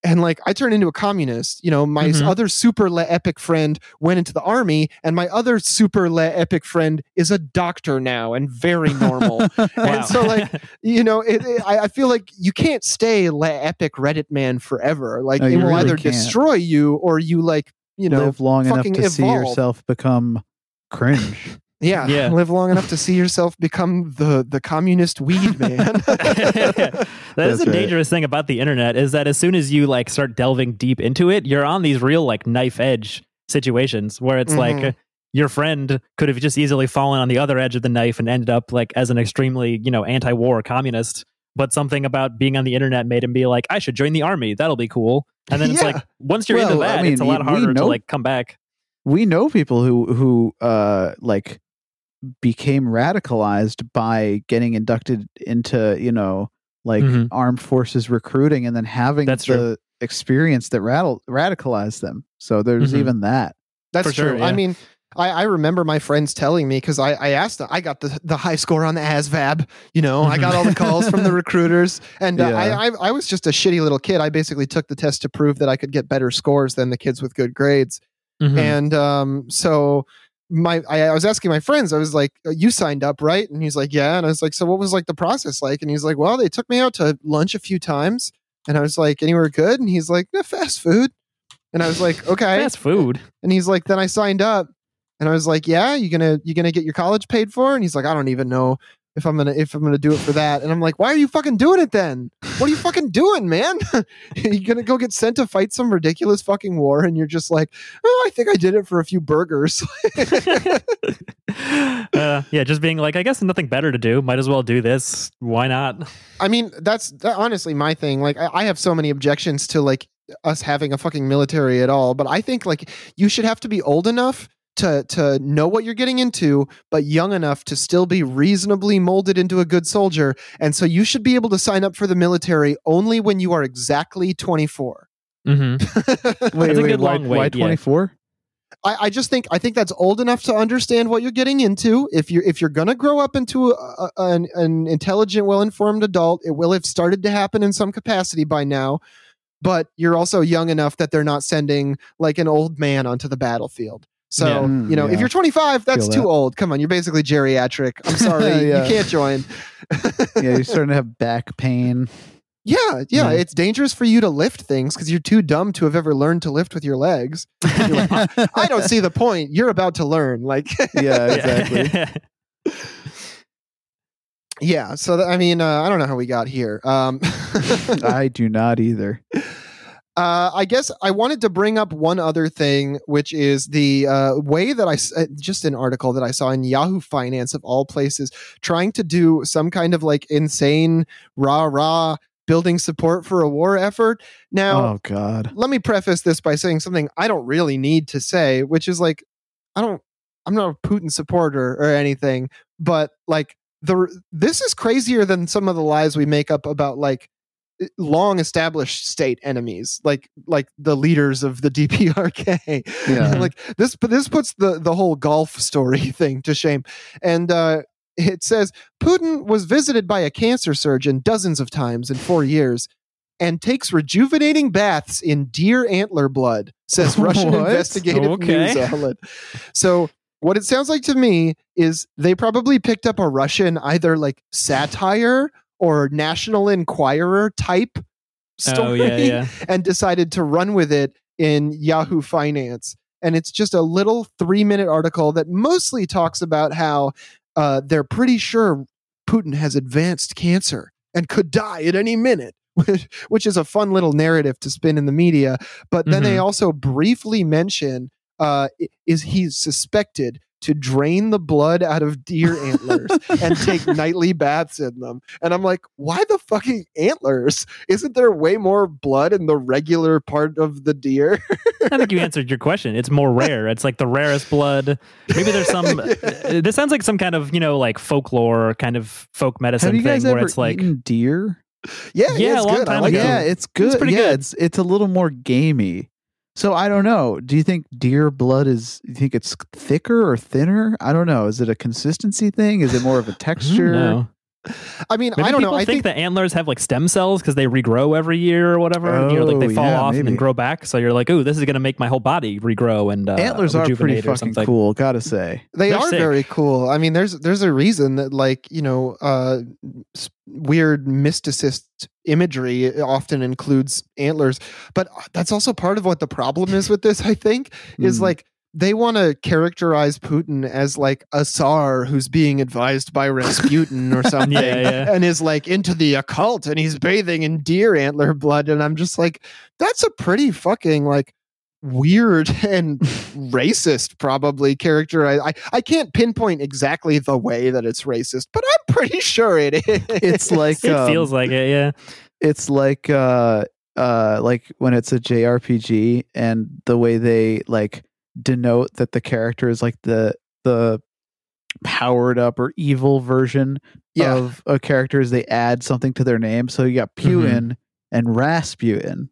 and like I turned into a communist. You know, my other super epic friend went into the army, and my other super epic friend is a doctor now and very normal. And so, like, you know, I feel like you can't stay epic Reddit man forever. Like, No, it you will really either can't. destroy you, or you like, you know, live long enough fucking to see evolve. yourself become cringe. Yeah, live long enough to see yourself become the communist weed man. That is a right. dangerous thing about the internet, is that as soon as you like start delving deep into it, you're on these real like knife edge situations where it's like your friend could have just easily fallen on the other edge of the knife and ended up like as an extremely, you know, anti-war communist. But something about being on the internet made him be like, I should join the army. That'll be cool. And then it's Yeah. like, once you're into Well, that, I mean, it's a lot we harder to know- like come back. We know people who like became radicalized by getting inducted into, you know, like Mhm. armed forces recruiting and then having That's the true. experience that radicalized them. So there's Mhm. even that. That's For true. sure, yeah. I mean, I remember my friends telling me, because I asked them, I got the high score on the ASVAB, you know, I got all the calls from the recruiters, and Yeah. I was just a shitty little kid. I basically took the test to prove that I could get better scores than the kids with good grades. Mhm. And so I was asking my friends, I was like, you signed up, right? And he's like, yeah. And I was like, so what was like the process like? And he's like, well, they took me out to lunch a few times. And I was like, anywhere good? And he's like, fast food. And I was like, okay. Fast food. And he's like, then I signed up. And I was like, yeah, you gonna get your college paid for? And he's like, I don't even know if I'm gonna do it for that. And I'm like, why are you fucking doing it then? What are you fucking doing, man? You're gonna go get sent to fight some ridiculous fucking war, and you're just like, oh, I think I did it for a few burgers. Yeah, just being like, I guess nothing better to do. Might as well do this. Why not? I mean, that's honestly my thing. Like, I have so many objections to like us having a fucking military at all, but I think like you should have to be old enough to know what you're getting into, but young enough to still be reasonably molded into a good soldier. And so you should be able to sign up for the military only when you are exactly 24. Mm-hmm. Wait, That's a good why, long wait, why yeah. 24? I just think that's old enough to understand what you're getting into. If you're gonna grow up into an intelligent, well-informed adult, it will have started to happen in some capacity by now. But you're also young enough that they're not sending like an old man onto the battlefield. So, Yeah. you know, if Yeah. you're 25, that's Feel too that. old. Come on, you're basically geriatric. I'm sorry, Yeah. you can't join. Yeah, you're starting to have back pain. Yeah, Mm. it's dangerous for you to lift things because you're too dumb to have ever learned to lift with your legs. You're like, I don't see the point. You're about to learn. Like, Yeah, exactly. yeah. So, I mean, I don't know how we got here. I do not either. I guess I wanted to bring up one other thing, which is the way that just an article that I saw in Yahoo Finance of all places, trying to do some kind of like insane rah building support for a war effort. Now, Oh God. let me preface this by saying something I don't really need to say, which is like, I'm not a Putin supporter or anything, but like this is crazier than some of the lies we make up about like long established state enemies, like the leaders of the DPRK. Yeah. Like this puts the whole Gulf story thing to shame. And it says Putin was visited by a cancer surgeon dozens of times in 4 years and takes rejuvenating baths in deer antler blood, says Russian What? investigative Okay. news outlet. So what it sounds like to me is they probably picked up a Russian either like satire or National Enquirer type story yeah. and decided to run with it in Yahoo Finance. And it's just a little 3-minute article that mostly talks about how they're pretty sure Putin has advanced cancer and could die at any minute, which is a fun little narrative to spin in the media. But then they also briefly mention is he's suspected to drain the blood out of deer antlers and take nightly baths in them. And I'm like, why the fucking antlers? Isn't there way more blood in the regular part of the deer? I think you answered your question. It's more rare. It's like the rarest blood. Maybe there's some. This sounds like some kind of, you know, like folklore kind of folk medicine Have you thing guys where ever it's like, eaten deer? Yeah, Yeah, it's a long good. I time like ago. it. Yeah, it's good. pretty yeah, good. it's a little more gamey. So I don't know. Do you think deer blood you think it's thicker or thinner? I don't know. Is it a consistency thing? Is it more of a texture? no. I mean, Maybe I don't know. people I think the antlers have like stem cells because they regrow every year or whatever. And, like they fall off and then grow back. So you're like, ooh, this is going to make my whole body regrow and antlers are pretty fucking cool. Gotta say, they are sick. very cool. I mean, there's a reason that like weird mysticist imagery often includes antlers, but that's also part of what the problem is with this. I think is like. They want to characterize Putin as like a Tsar who's being advised by Rasputin or something and is like into the occult and he's bathing in deer antler blood. And I'm just like, that's a pretty fucking like weird and racist probably character. I can't pinpoint exactly the way that it's racist, but I'm pretty sure it is. It's like it feels like it. Yeah. It's like when it's a JRPG and the way they like denote that the character is like the powered up or evil version of a character is they add something to their name. So you got Putin and Rasputin.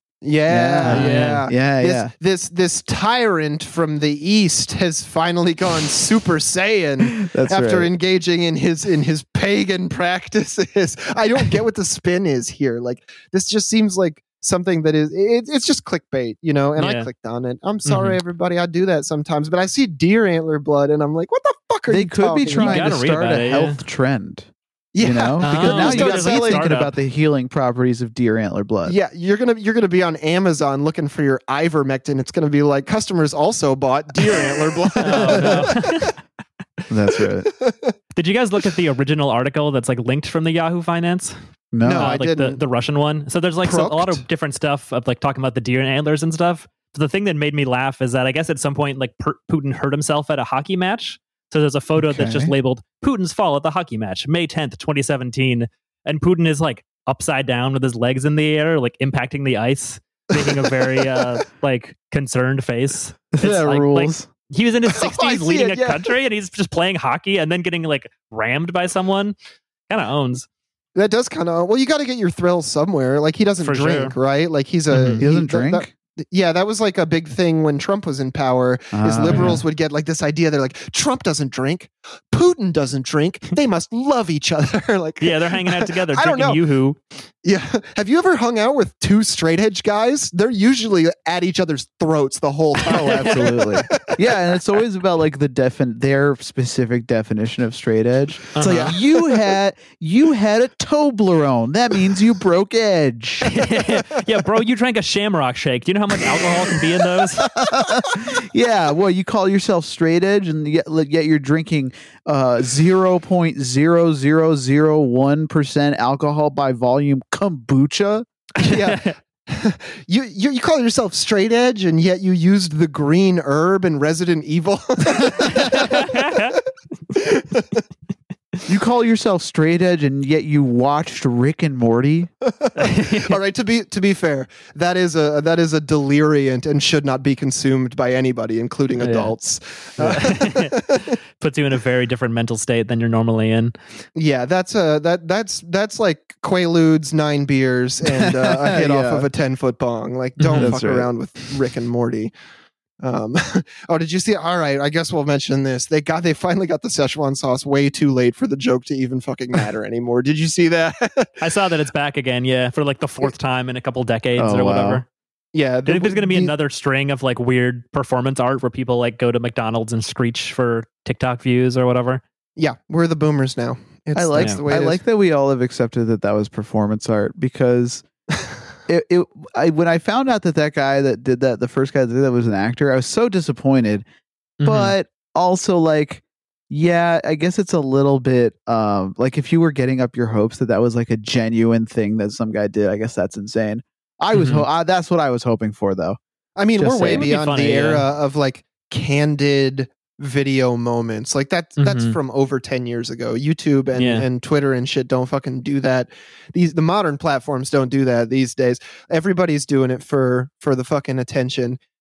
This tyrant from the east has finally gone Super Saiyan after engaging in his pagan practices. I don't get what the spin is here. Like this just seems like something that is it's just clickbait, and I clicked on it. I'm sorry, everybody. I do that sometimes, but I see deer antler blood and I'm like, what the fuck are they you could be talking trying about? to start a health trend. Because now you got me thinking about the healing properties of deer antler blood. Yeah, you're gonna be on Amazon looking for your ivermectin. It's gonna be like customers also bought deer antler blood. That's right. Did you guys look at the original article that's like linked from the Yahoo Finance? No, I like didn't. The Russian one. So there's like a lot of different stuff of like talking about the deer and antlers and stuff. So the thing that made me laugh is that I guess at some point like Putin hurt himself at a hockey match. So there's a photo that's just labeled Putin's fall at the hockey match, May 10th, 2017. And Putin is like upside down with his legs in the air, like impacting the ice, making a very like concerned face. That rules. He was in his 60s leading a country and he's just playing hockey and then getting like rammed by someone. Kind of owns. That does kind of, well, you got to get your thrills somewhere. Like he doesn't drink, right? Like he doesn't drink. That was like a big thing when Trump was in power. Is liberals would get like this idea. They're like, Trump doesn't drink, Putin doesn't drink. They must love each other. Like, they're hanging out together. I don't know. Yoo-hoo. Yeah. Have you ever hung out with two straight edge guys? They're usually at each other's throats the whole time. Oh, absolutely. Yeah, and it's always about like their specific definition of straight edge. It's like you had a Toblerone. That means you broke edge. Yeah, bro, you drank a Shamrock Shake. Do you know how much alcohol can be in those? Yeah, well, you call yourself straight edge, and yet you're drinking 0.0001% alcohol by volume kombucha. Yeah. You call yourself straight edge and yet you used the green herb in Resident Evil. You call yourself straight edge and yet you watched Rick and Morty. All right, to be fair, that is a deliriant and should not be consumed by anybody, including adults. Puts you in a very different mental state than you're normally in. Yeah, that's like Quaaludes, 9 beers, and a hit off of a 10-foot bong. Like, don't fuck around with Rick and Morty. Did you see? All right, I guess we'll mention this. They finally got the Szechuan sauce way too late for the joke to even fucking matter anymore. Did you see that? I saw that it's back again. Yeah, for like the 4th time in a couple decades or whatever. Wow. Yeah, I think there's going to be another string of like weird performance art where people like go to McDonald's and screech for TikTok views or whatever. Yeah, we're the boomers now. I like that we all have accepted that was performance art because. When I found out that guy that did that, the first guy that did that was an actor, I was so disappointed. But also like, yeah, I guess it's a little bit like if you were getting up your hopes that was like a genuine thing that some guy did, I guess that's insane. I was that's what I was hoping for though. I mean, we're way beyond the era of like candid video moments. Like that's from over 10 years ago. YouTube and Twitter and shit don't fucking do that. The modern platforms don't do that these days. Everybody's doing it for the fucking attention.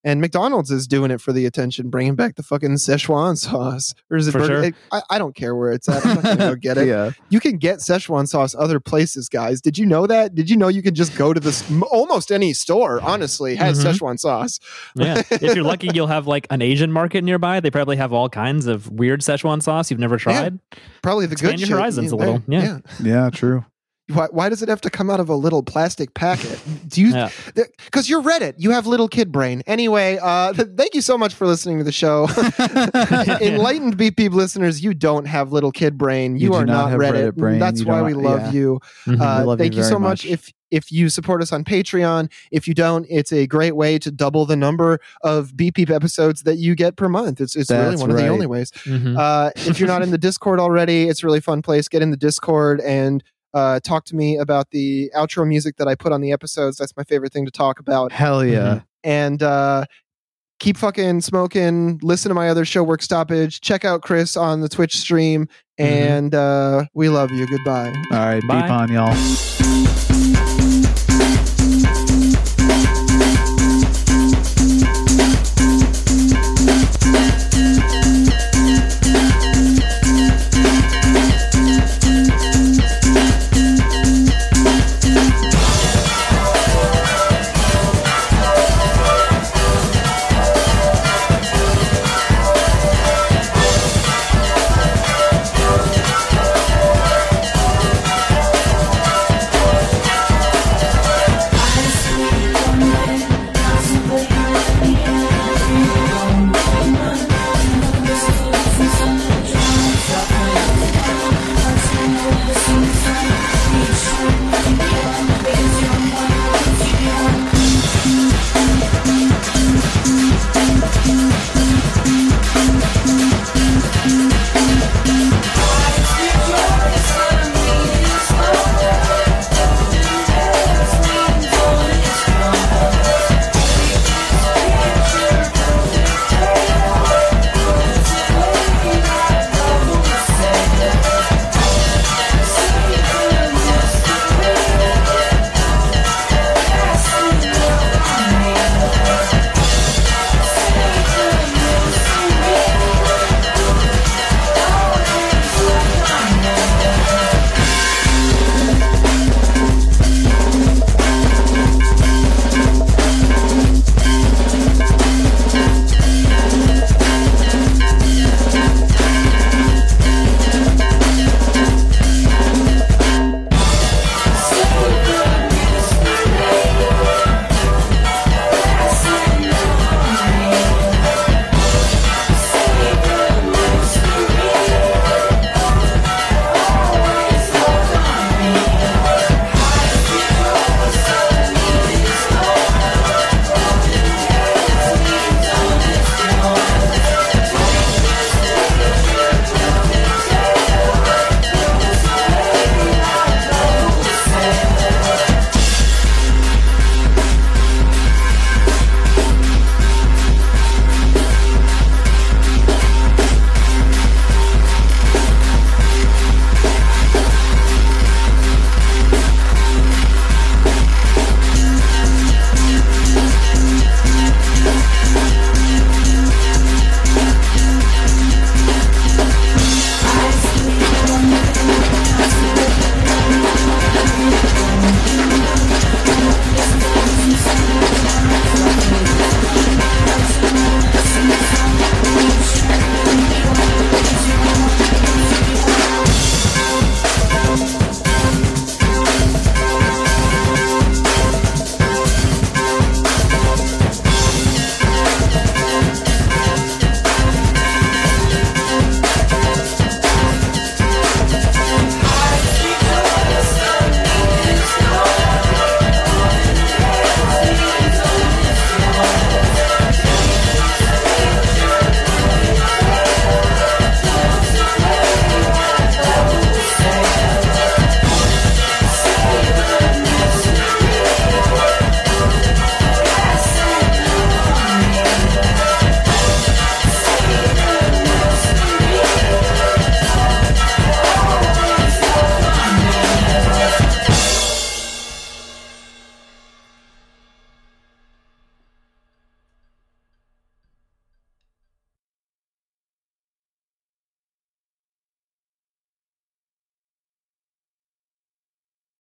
And McDonald's is doing it for the attention, bringing back the fucking Szechuan sauce. Or is it For Burger? sure. I don't care where it's at. I'm not going to go get it. Yeah. You can get Szechuan sauce other places, guys. Did you know that? Did you know you can just go to this? Almost any store, honestly, has Szechuan sauce. Yeah. If you're lucky, you'll have like an Asian market nearby. They probably have all kinds of weird Szechuan sauce you've never tried. Probably the Expand good your horizons a little. Yeah. Yeah, true. Why does it have to come out of a little plastic packet? Do you? Because you're Reddit. You have little kid brain. Anyway, thank you so much for listening to the show. Enlightened Beep Beep listeners, you don't have little kid brain. You do are not have Reddit. brain. That's You why don't- we love yeah. you. We love Thank you very so much. If you support us on Patreon, if you don't, it's a great way to double the number of Beep Beep episodes that you get per month. It's really That's one of the right. only ways. Mhm. If you're not in the Discord already, it's a really fun place. Get in the Discord and talk to me about the outro music that I put on the episodes. That's my favorite thing to talk about. Hell yeah. And keep fucking smoking. Listen to my other show, Work Stoppage. Check out Chris on the Twitch stream. And we love you. Goodbye. All right. Bye. Beep on, y'all.